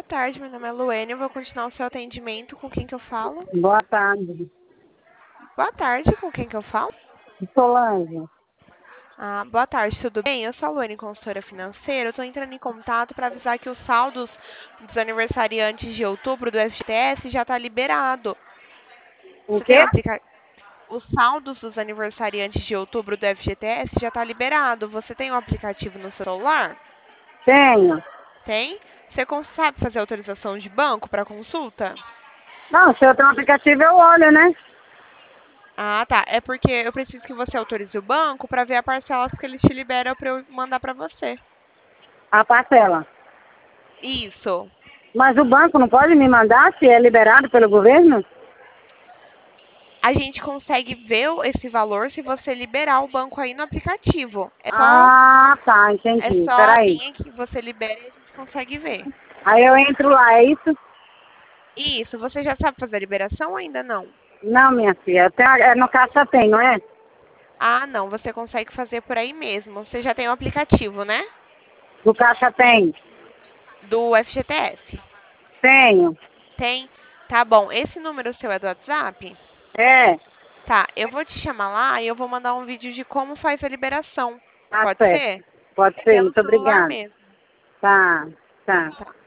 Boa tarde, meu nome é Luene, eu vou continuar o seu atendimento. Com quem que eu falo? Boa tarde. Boa tarde, com quem que eu falo? Solange. Boa tarde, tudo bem? Eu sou a Luene, consultora financeira. Eu estou entrando em contato para avisar que os saldos dos aniversariantes de outubro do FGTS já está liberado. O Você tem quê? o aplicativo? Os saldos dos aniversariantes de outubro do FGTS já está liberado. Você tem o aplicativo no seu celular? Tenho. Tem? Você sabe fazer autorização de banco para consulta? Não, se eu tenho um aplicativo, eu olho, né? Ah, tá. É porque eu preciso que você autorize o banco para ver a parcela que eles te liberam para eu mandar para você. A parcela. Isso. Mas o banco não pode me mandar se é liberado pelo governo? A gente consegue ver esse valor se você liberar o banco aí no aplicativo. Ah, tá, É entendi. só a Peraí. linha que você libera e a gente consegue ver. Aí eu entro lá, é isso? Isso. Você já sabe fazer a liberação ou ainda não? Não, minha filha. No Caixa tem, não é? Ah, não. Você consegue fazer por aí mesmo. Você já tem o aplicativo, né? Do Caixa tem. Do FGTS. Tenho. Tem? Tá bom. Esse número seu é do WhatsApp? É. Tá, eu vou te chamar lá e eu vou mandar um vídeo de como faz a liberação. Tá Pode certo. ser? Pode ser, Pelo muito celular obrigada. mesmo. Tá, tá. Tá.